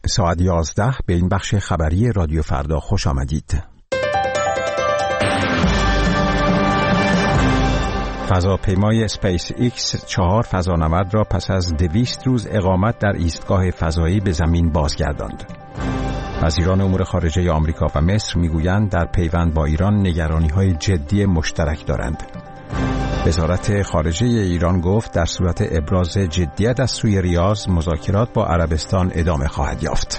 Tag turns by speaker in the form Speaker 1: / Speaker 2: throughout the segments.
Speaker 1: ساعت 11 به این بخش خبری رادیو فردا خوش آمدید. فضاپیمای اسپیس ایکس 4 فضانورد را پس از 200 روز اقامت در ایستگاه فضایی به زمین بازگرداند. وزیران امور خارجه آمریکا و مصر میگویند در پیوند با ایران نگرانی‌های جدی مشترک دارند. وزارت خارجه ایران گفت در صورت ابراز جدیت از سوی ریاض مذاکرات با عربستان ادامه خواهد یافت.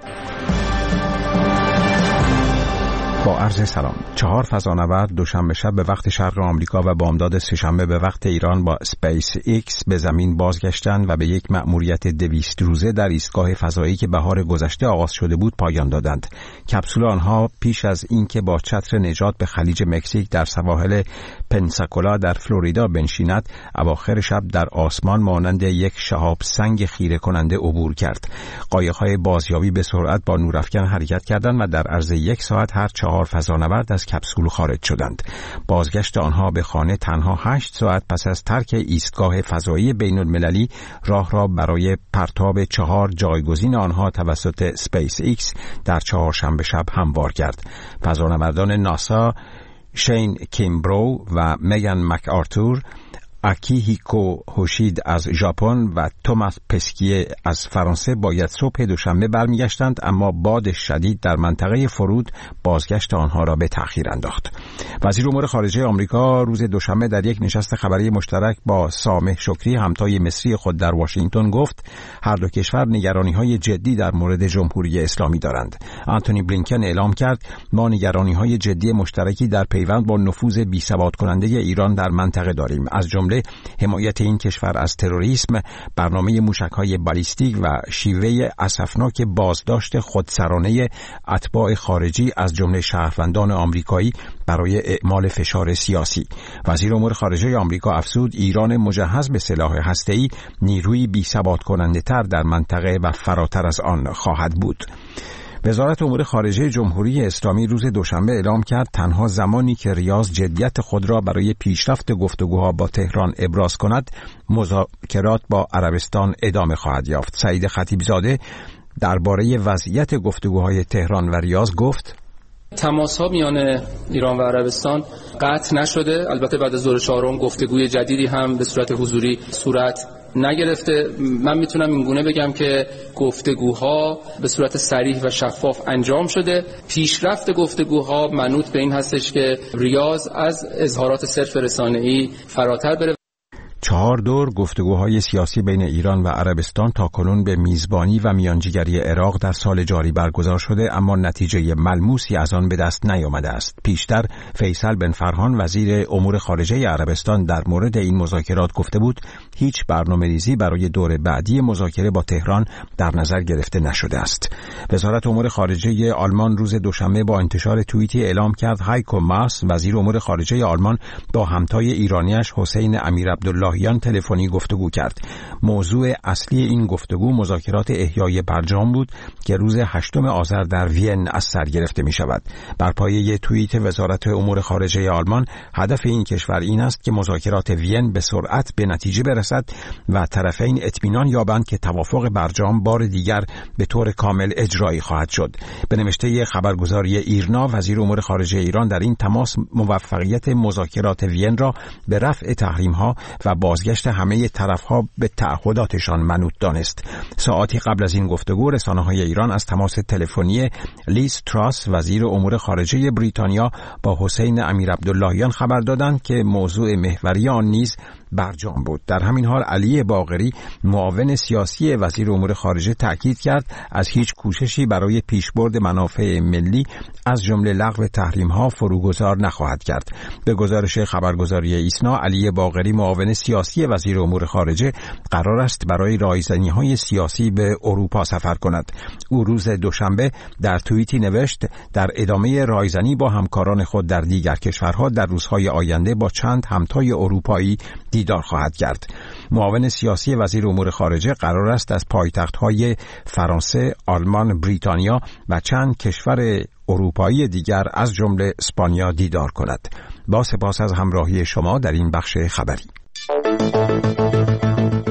Speaker 1: با عرض سلام. 4 فضانورد دوشنبه شب به وقت شرق آمریکا و بامداد سه‌شنبه به وقت ایران با اسپیس ایکس به زمین بازگشتند و به یک مأموریت 200 روزه در ایستگاه فضایی که بهار گذشته آغاز شده بود پایان دادند. کپسول آنها پیش از اینکه با چتر نجات به خلیج مکزیک در سواحل پنساکولا در فلوریدا بنشیند، اواخر شب در آسمان مانند یک شهاب سنگ خیره کننده عبور کرد. قایق‌های بازیابی به سرعت با نورافکن حرکت کردند و در عرض 1 ساعت هر 4 فضانورد از کپسول خارج شدند. بازگشت آنها به خانه تنها 8 ساعت پس از ترک ایستگاه فضایی بین‌المللی راه را برای پرتاب 4 جایگزین آنها توسط اسپیس ایکس در چهارشنبه شب هموار کرد. فضانوردان ناسا شین کیمبرو و میگان مک‌آرتور، اکیهیکو هوشید از ژاپن و توماس پسکیه از فرانسه باید صبح دوشنبه برمیگشتند، اما باد شدید در منطقه فرود بازگشت آنها را به تأخیر انداخت. وزیر امور خارجه آمریکا روز دوشنبه در یک نشست خبری مشترک با سامح شکری همتای مصری خود در واشنگتن گفت هر دو کشور نگرانی‌های جدی در مورد جمهوری اسلامی دارند. آنتونی بلینکن اعلام کرد ما نگرانی‌های جدی مشترکی در پیوند با نفوذ بی‌ثبات کننده ایران در منطقه داریم، از جمله حمایت این کشور از تروریسم، برنامه موشک‌های بالیستیک و شیوه اسفناک بازداشت خودسرانه اتباع خارجی از جمله شهروندان آمریکایی برای اعمال فشار سیاسی. وزیر امور خارجه آمریکا افزود ایران مجهز به سلاح هسته‌ای نیروی بی‌ثبات کننده‌تر در منطقه و فراتر از آن خواهد بود. وزارت امور خارجه جمهوری اسلامی روز دوشنبه اعلام کرد تنها زمانی که ریاض جدیت خود را برای پیشرفت گفتگوها با تهران ابراز کند مذاکرات با عربستان ادامه خواهد یافت. سعید خطیبزاده درباره وضعیت گفتگوهای تهران و ریاض گفت
Speaker 2: تماس‌ها میان ایران و عربستان قطع نشده. البته بعد از دور 4 گفتگوی جدیدی هم به صورت حضوری صورت نگرفته. من میتونم اینگونه بگم که گفتگوها به صورت صریح و شفاف انجام شده. پیشرفت گفتگوها منوط به این هستش که ریاض از اظهارات صرف رسانه‌ای فراتر بره.
Speaker 1: 4 دور گفتگوهای سیاسی بین ایران و عربستان تاکنون به میزبانی و میانجیگری عراق در سال جاری برگزار شده، اما نتیجه ملموسی از آن به دست نیامده است. پیشتر فیصل بن فرحان وزیر امور خارجه عربستان در مورد این مذاکرات گفته بود هیچ برنامه‌ریزی برای دور بعدی مذاکره با تهران در نظر گرفته نشده است. وزارت امور خارجه آلمان روز دوشنبه با انتشار توییتی اعلام کرد هایکو ماس وزیر امور خارجه آلمان با همتای ایرانیش حسین امیرعبداللهیان تلفنی گفتگو کرد. موضوع اصلی این گفتگو مذاکرات احیای برجام بود که روز 8 آذر در وین از سر گرفته می شود. بر پایه توییت وزارت امور خارجه آلمان هدف این کشور این است که مذاکرات وین به سرعت به نتیجه برسد و طرفین اطمینان یابند که توافق برجام بار دیگر به طور کامل اجرایی خواهد شد. به نوشته خبرگزاری ایرنا وزیر امور خارجه ایران در این تماس موفقیت مذاکرات وین را به رفع تحریم‌ها و بازگشت همه طرف‌ها به تعهداتشان منوط دانست. ساعتی قبل از این گفتگو رسانه‌های ایران از تماس تلفنی لیز تراس وزیر امور خارجه بریتانیا با حسین امیرعبداللهیان خبر دادند که موضوع محوری آن نیز برجام بود. در همین حال علی باقری معاون سیاسی وزیر امور خارجه تاکید کرد از هیچ کوششی برای پیشبرد منافع ملی از جمله لغو تحریم‌ها فروگذار نخواهد کرد. به گزارش خبرگزاری ایسنا علی باقری معاون سیاسی وزیر امور خارجه قرار است برای رایزنی‌های سیاسی به اروپا سفر کند. او روز دوشنبه در توییتی نوشت در ادامه رایزنی با همکاران خود در دیگر کشورها در روزهای آینده با چند همتای اروپایی دیدار خواهد کرد. معاون سیاسی وزیر امور خارجه قرار است از پایتخت‌های فرانسه، آلمان، بریتانیا و چند کشور اروپایی دیگر از جمله اسپانیا دیدار کند. با سپاس از همراهی شما در این بخش خبری.